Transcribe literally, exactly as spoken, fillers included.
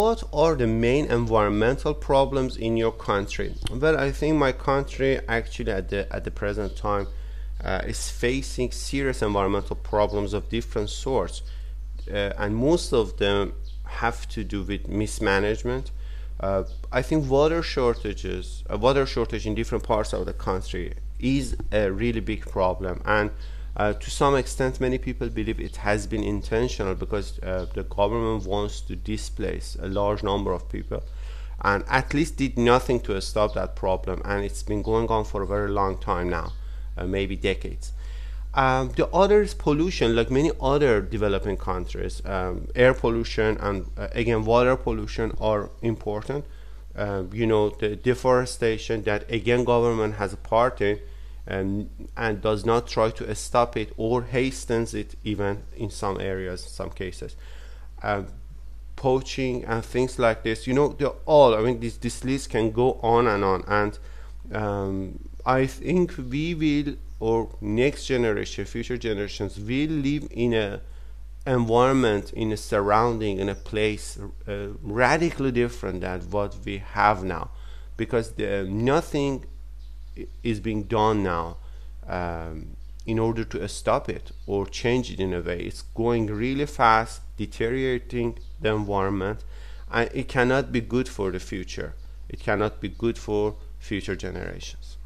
What are the main environmental problems in your country? Well, I think my country actually at the at the present time uh, is facing serious environmental problems of different sorts, uh, and most of them have to do with mismanagement. Uh, I think water shortages, a water shortage in different parts of the country is a really big problem, and uh, to some extent, many people believe it has been intentional because uh, the government wants to displace a large number of people, and at least did nothing to stop that problem. And it's been going on for a very long time now, uh, maybe decades. Um, the other is pollution, like many other developing countries. Um, air pollution and uh, again water pollution are important. Uh, you know, the deforestation that again government has a part in, and and does not try to stop it or hastens it even in some areas, some cases. Um, Poaching and things like this. You know, they're all. I mean, this this list can go on and on. And um, I think we will, or next generation, future generations will live in a environment, in a surrounding, in a place uh, radically different than what we have now, because the, nothing is being done now um, in order to stop it or change it in a way. It's going really fast, deteriorating the environment, and it cannot be good for the future. It cannot be good for future generations.